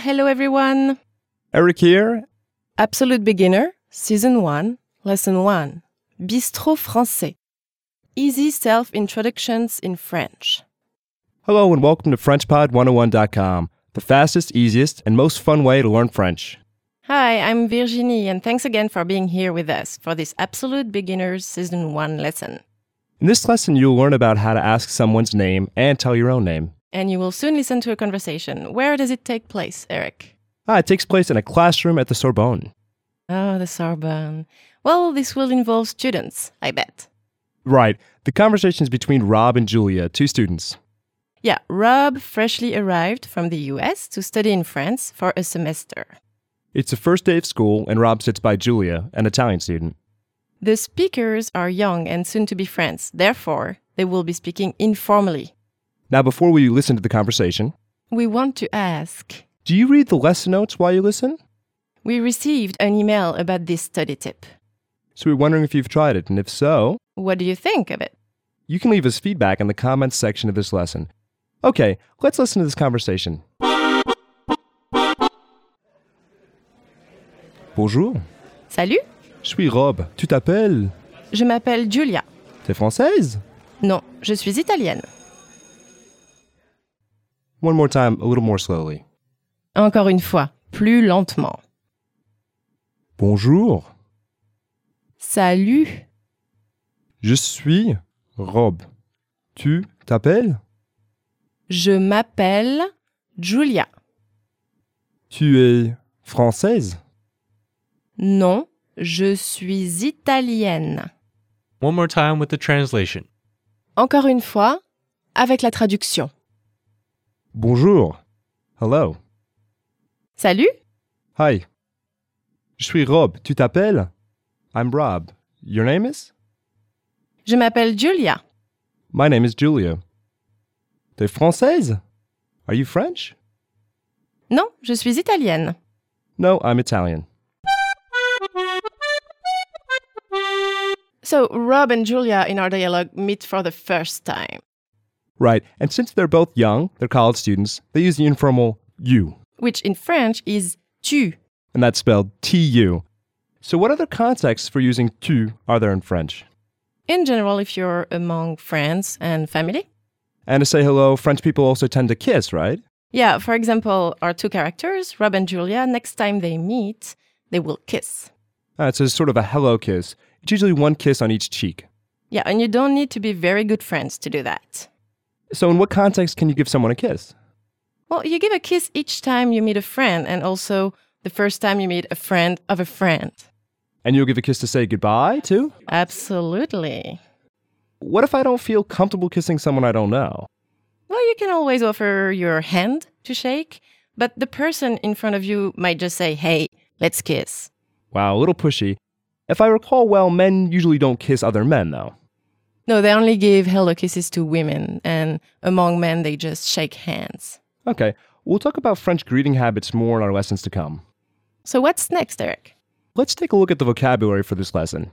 hello everyone. Eric here. Absolute Beginner, Season 1, Lesson 1. Bistrot Français. Easy self-introductions in French. Hello and welcome to FrenchPod101.com, the fastest, easiest, and most fun way to learn French. Hi, I'm Virginie, and thanks again for being here with us for this Absolute Beginners Season 1 lesson. In this lesson, you'll learn about how to ask someone's name and tell your own name. And you will soon listen to a conversation. Where does it take place, Eric? It takes place in a classroom at the Sorbonne. Oh, the Sorbonne. Well, this will involve students, I bet. Right. The conversation is between Rob and Julia, two students. Yeah, Rob freshly arrived from the US to study in France for a semester. It's the first day of school, and Rob sits by Julia, an Italian student. The speakers are young and soon to be friends. Therefore, they will be speaking informally. Now, before we listen to the conversation, we want to ask, do you read the lesson notes while you listen? We received an email about this study tip. So we're wondering if you've tried it, and if so, what do you think of it? You can leave us feedback in the comments section of this lesson. Okay, let's listen to this conversation. Bonjour. Salut. Je suis Rob. Tu t'appelles? Je m'appelle Julia. T'es française? Non, je suis italienne. One more time, a little more slowly. Encore une fois, plus lentement. Bonjour. Salut. Je suis Rob. Tu t'appelles? Je m'appelle Julia. Tu es française? Non, je suis italienne. One more time with the translation. Encore une fois, avec la traduction. Bonjour. Hello. Salut. Hi. Je suis Rob. Tu t'appelles? I'm Rob. Your name is? Je m'appelle Julia. My name is Julia. T'es française? Are you French? Non, je suis italienne. No, I'm Italian. So, Rob and Julia in our dialogue meet for the first time. Right, and since they're both young, they're college students, they use the informal you. Which in French is tu. And that's spelled T-U. So what other contexts for using tu are there in French? In general, if you're among friends and family. And to say hello, French people also tend to kiss, right? Yeah, for example, our two characters, Rob and Julia, next time they meet, they will kiss. It's a sort of a hello kiss. It's usually one kiss on each cheek. Yeah, and you don't need to be very good friends to do that. So in what context can you give someone a kiss? Well, you give a kiss each time you meet a friend, and also the first time you meet a friend of a friend. And you'll give a kiss to say goodbye, too? Absolutely. What if I don't feel comfortable kissing someone I don't know? Well, you can always offer your hand to shake, but the person in front of you might just say, hey, let's kiss. Wow, a little pushy. If I recall well, men usually don't kiss other men, though. No, they only give hello kisses to women, and among men, they just shake hands. Okay, we'll talk about French greeting habits more in our lessons to come. So what's next, Eric? Let's take a look at the vocabulary for this lesson.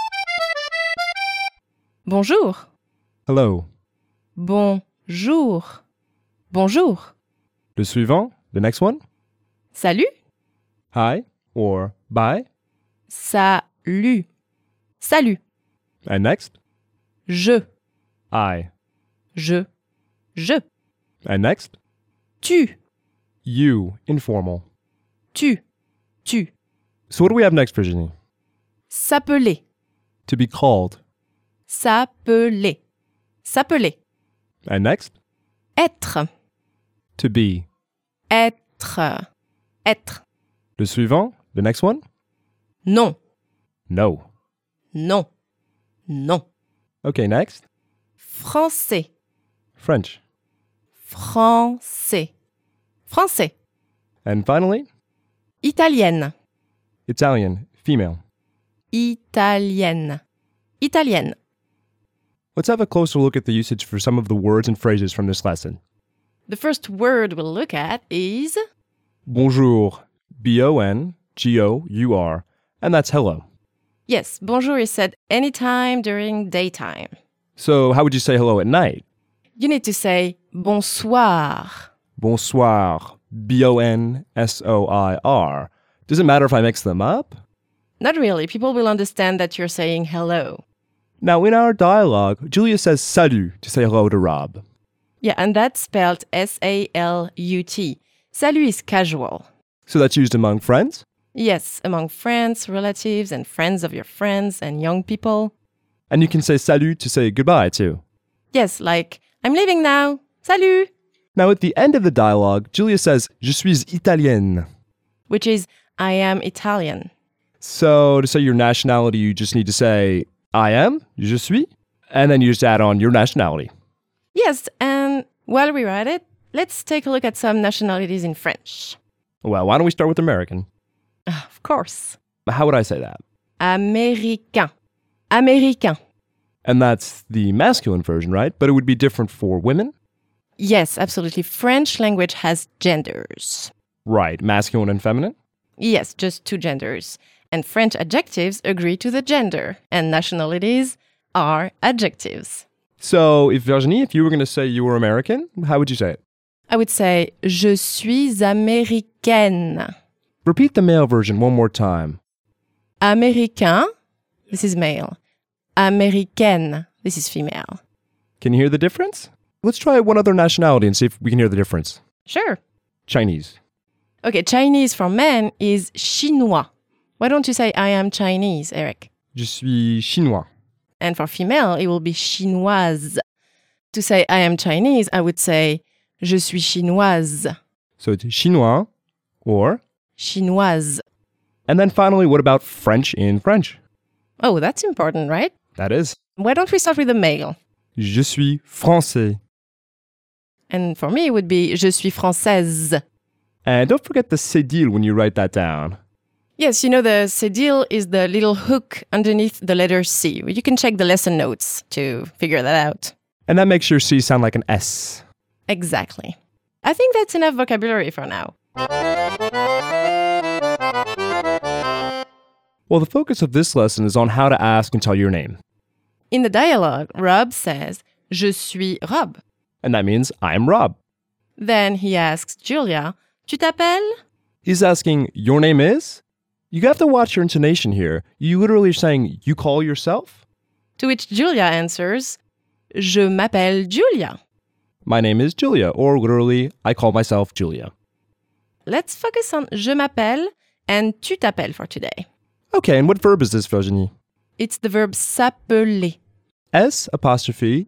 Bonjour. Hello. Bonjour. Bonjour. Le suivant, the next one. Salut. Hi or bye. Salut. Salut. And next. Je. I. Je. Je. And next. Tu. You, informal. Tu. Tu. So what do we have next, Virginie? S'appeler. To be called. S'appeler. S'appeler. And next. Être. To be. Être. Être. Le suivant, the next one. Non. No. Non. Non. Okay, next. Français. French. Français. Français. And finally. Italienne. Italian, female. Italienne. Italienne. Let's have a closer look at the usage for some of the words and phrases from this lesson. The first word we'll look at is Bonjour. B-O-N-G-O-U-R. And that's hello. Yes, bonjour is said anytime during daytime. So how would you say hello at night? You need to say bonsoir. Bonsoir. Bonsoir. Does it matter if I mix them up? Not really. People will understand that you're saying hello. Now, in our dialogue, Julia says salut to say hello to Rob. Yeah, and that's spelled S-A-L-U-T. Salut is casual. So that's used among friends? Yes, among friends, relatives, and friends of your friends and young people. And you can say salut to say goodbye, too. Yes, like, I'm leaving now. Salut! Now, at the end of the dialogue, Julia says, Je suis italienne. Which is, I am Italian. So to say your nationality, you just need to say, I am, je suis, and then you just add on your nationality. Yes, and while we're at it, let's take a look at some nationalities in French. Well, why don't we start with American? Of course. How would I say that? Américain. Américain. And that's the masculine version, right? But it would be different for women? Yes, absolutely. French language has genders. Right, masculine and feminine? Yes, just two genders. And French adjectives agree to the gender, and nationalities are adjectives. So, Virginie, if you were going to say you were American, how would you say it? I would say, je suis américaine. Repeat the male version one more time. Américain, this is male. Américaine, this is female. Can you hear the difference? Let's try one other nationality and see if we can hear the difference. Sure. Chinese. Okay, Chinese for men is chinois. Why don't you say I am Chinese, Eric? Je suis chinois. And for female, it will be chinoise. To say I am Chinese, I would say je suis chinoise. So it's chinois or? Chinoise. And then finally, what about French in French? Oh, that's important, right? That is. Why don't we start with the male? Je suis français. And for me, it would be je suis française. And don't forget the cédille when you write that down. Yes, you know, the cédille is the little hook underneath the letter C. You can check the lesson notes to figure that out. And that makes your C sound like an S. Exactly. I think that's enough vocabulary for now. Well, the focus of this lesson is on how to ask and tell your name. In the dialogue, Rob says, Je suis Rob. And that means I'm Rob. Then he asks Julia, Tu t'appelles? He's asking, your name is? You have to watch your intonation here. You literally are saying, you call yourself? To which Julia answers, Je m'appelle Julia. My name is Julia, or literally, I call myself Julia. Let's focus on je m'appelle and tu t'appelles for today. Okay, and what verb is this, Virginie? It's the verb s'appeler. S apostrophe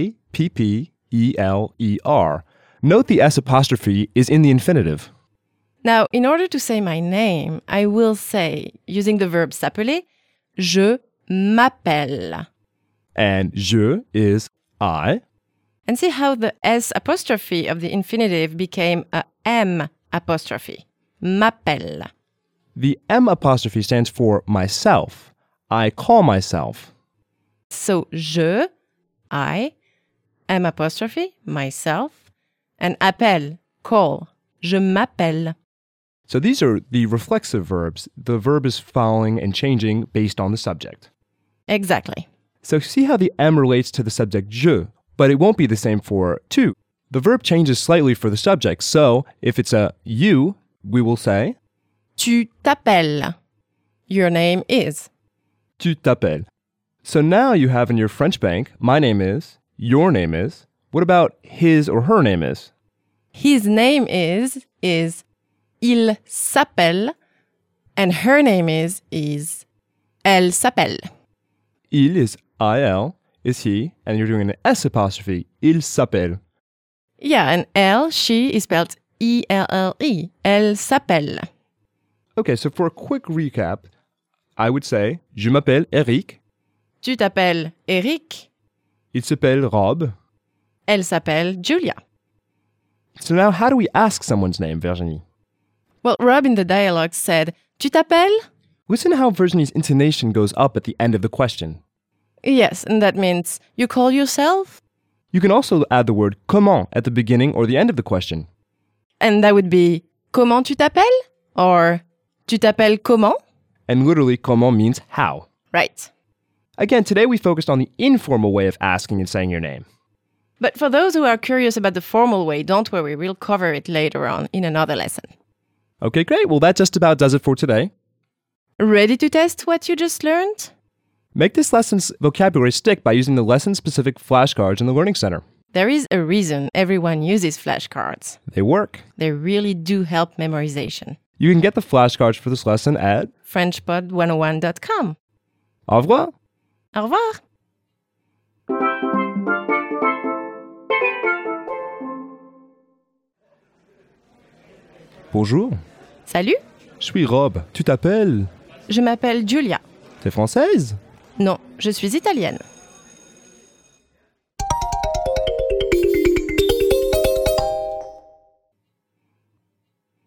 A-P-P-E-L-E-R. Note the S apostrophe is in the infinitive. Now, in order to say my name, I will say, using the verb s'appeler, je m'appelle. And je is I. And see how the S apostrophe of the infinitive became a M apostrophe. M'appelle. The M apostrophe stands for myself. I call myself. So, je, I, M apostrophe, myself, and appelle, call. Je m'appelle. So these are the reflexive verbs. The verb is following and changing based on the subject. Exactly. So see how the M relates to the subject je, but it won't be the same for tu. The verb changes slightly for the subject. So if it's a you, we will say Tu t'appelles. Your name is. Tu t'appelles. So now you have in your French bank, my name is, your name is. What about his or her name is? His name is il s'appelle, and her name is elle s'appelle. Il is I-L, is he, and you're doing an S apostrophe, il s'appelle. Yeah, and elle, she, is spelled E-L-L-E. Elle s'appelle. Okay, so for a quick recap, I would say, je m'appelle Eric. Tu t'appelles Eric. Il s'appelle Rob. Elle s'appelle Julia. So now how do we ask someone's name, Virginie? Well, Rob in the dialogue said, Tu t'appelles? Listen how Virginie's intonation goes up at the end of the question. Yes, and that means you call yourself? You can also add the word comment at the beginning or the end of the question. And that would be Comment tu t'appelles? Or Tu t'appelles comment? And literally, comment means how. Right. Again, today we focused on the informal way of asking and saying your name. But for those who are curious about the formal way, don't worry, we'll cover it later on in another lesson. Okay, great. Well, that just about does it for today. Ready to test what you just learned? Make this lesson's vocabulary stick by using the lesson-specific flashcards in the Learning Center. There is a reason everyone uses flashcards. They work. They really do help memorization. You can get the flashcards for this lesson at FrenchPod101.com. Au revoir. Au revoir. Bonjour. Salut, Je suis Rob. Tu t'appelles? je m'appelle Julia. T'es française? Non, je suis italienne.